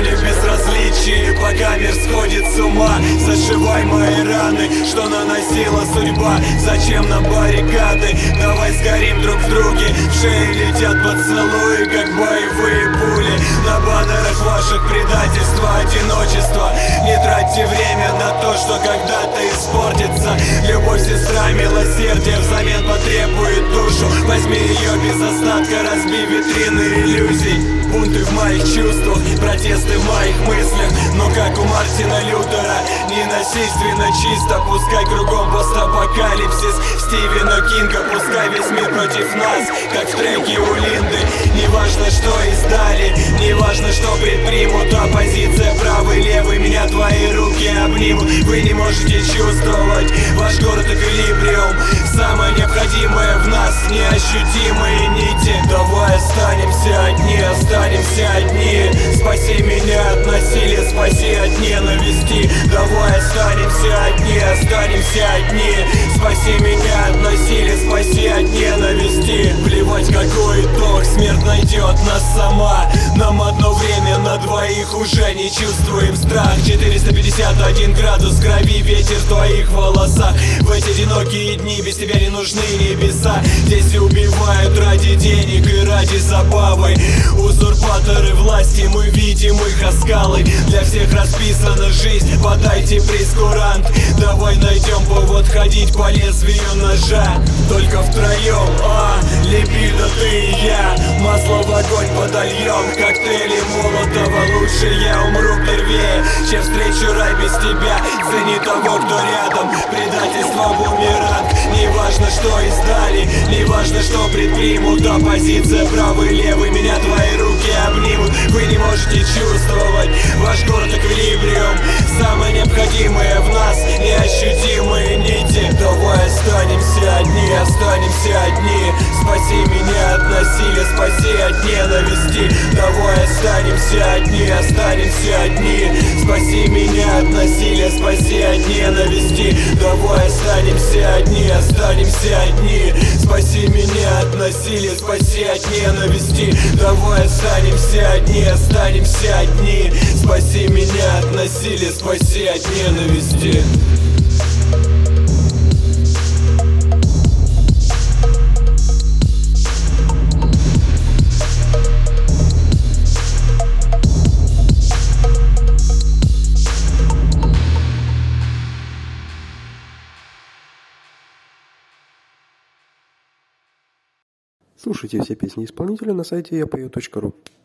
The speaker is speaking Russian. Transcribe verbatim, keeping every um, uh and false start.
не безразличие, пока мир сходит с ума. Зашивай мои раны, что наносила судьба. Зачем нам баррикады? Давай сгорим друг в друге. В шеи летят поцелуи, как боевые пули. На баннерах ваших предательства, одиночество. Не тратьте время на то, что когда-то испортится. Любовь, сестра, милосердие взамен потребует душу. Возьми ее без остатка, разби витрины иллюзий. Бунты в моих чувствах, протесты в моих мыслях. Но как у Мартина Лютера, ненасильственно чисто. Пускай кругом постапокалипсис Стивена Кинга. Пускай весь мир против нас, как в треке у Линды. Неважно, что издали, неважно, что предпримут. Оппозиция правый, левый, меня твои руки обнимут. Вы не можете чувствовать ваш город эквилибриум. Самое необходимое в нас, неощутимые нити. Давай останемся одни, останемся одни. Спаси меня от насилия, спаси от ненависти. Давай останемся одни, останемся одни. Спаси меня от насилия, спаси от ненависти. Плевать какой итог, смерть найдет нас сама. Нам одно время на двоих, уже не чувствуем страх. Четыреста пятьдесят один градус крови, ветер в твоих волосах. В эти одинокие дни без тебя не нужны небеса. Здесь убивают ради денег и ради забавы. Узурпаторы власти, мы видим их оскалы. Для всех расписана жизнь, подайте прейскурант. Давай найдем повод ходить по лезвию ножа. Только втроем, а, либидо, ты и я. Масло в огонь подольем, коктейли Молотова. Лучше я умру первее, чем встречу рай без тебя. Цени того, кто рядом, предательство бумеранг. Неважно, что издали, неважно, что предпримут. Оппозиция правый, левый, меня твои руки обнимут. Вы не можете чувствовать ваш город эквилибриум. Самое необходимое в нас, неощутимые нити. Давай останемся одни, останемся одни. Спаси меня от насилия, спаси от ненависти. Давай останемся одни, останемся одни. Спаси меня от насилия, спаси от ненависти. Давай останемся одни, останемся одни. Спаси меня от насилия, спаси от ненависти. Давай останемся одни, останемся одни. Спаси меня от насилия, спаси от ненависти. Слушайте все песни исполнителя на сайте я пою точка ру.